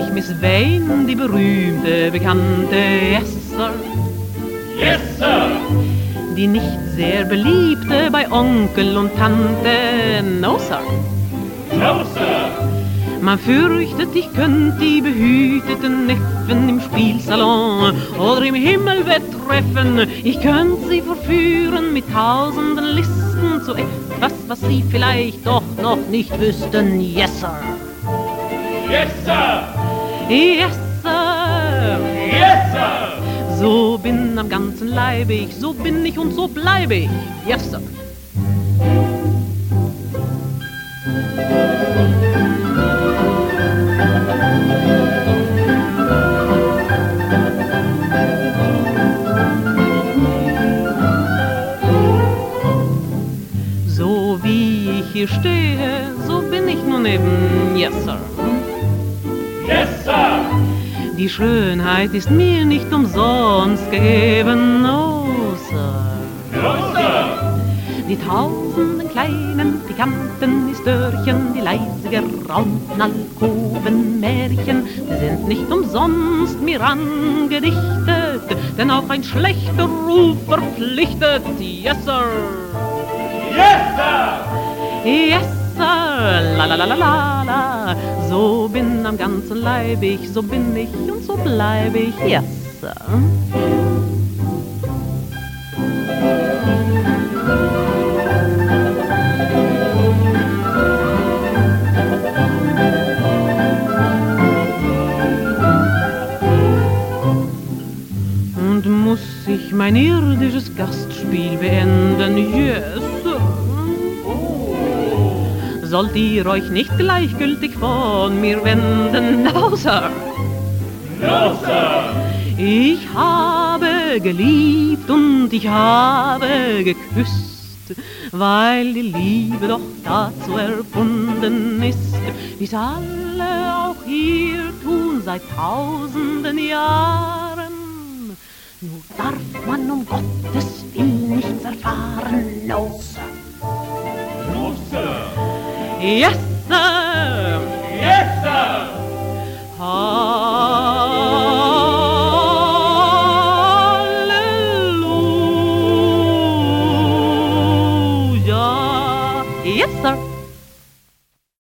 mich Miss Vane, die berühmte, bekannte, yes, Sir. Yes, Sir. Die nicht sehr beliebte bei Onkel und Tante, no, Sir. No, Sir. Man fürchtet, ich könnt die behüteten Neffen im Spielsalon oder im Himmelbett treffen. Ich könnt sie verführen mit tausenden Listen zu etwas, was sie vielleicht doch noch nicht wüssten. Yes, Sir. Yes, Sir. Yes, Sir. Yes, Sir. So bin am ganzen Leibe ich, so bin ich und so bleibe ich. Yes, Sir. So wie ich hier stehe, so bin ich nun eben, yes, Sir. Yes, Sir. Die Schönheit ist mir nicht umsonst gegeben, no, Sir. No, Sir. Die tausenden kleinen, pikanten Histörchen, die leise geraunten Alkovenmärchen, die sind nicht umsonst mir angedichtet, denn auch ein schlechter Ruf verpflichtet, yes, Sir. Yes, Sir. Yes, Sir, la la la la la la. So bin am ganzen Leib ich, so bin ich und so bleibe ich, yes, Sir. Und muss ich mein irdisches Gastspiel beenden, yes, Sir. Sollt ihr euch nicht gleichgültig von mir wenden, no, Sir. No, Sir. Ich habe geliebt und ich habe geküsst, weil die Liebe doch dazu erfunden ist, wie's alle auch hier tun seit tausenden Jahren. Nur darf man um Gottes Willen nichts erfahren, no, Sir. No, Sir. Yes, Sir.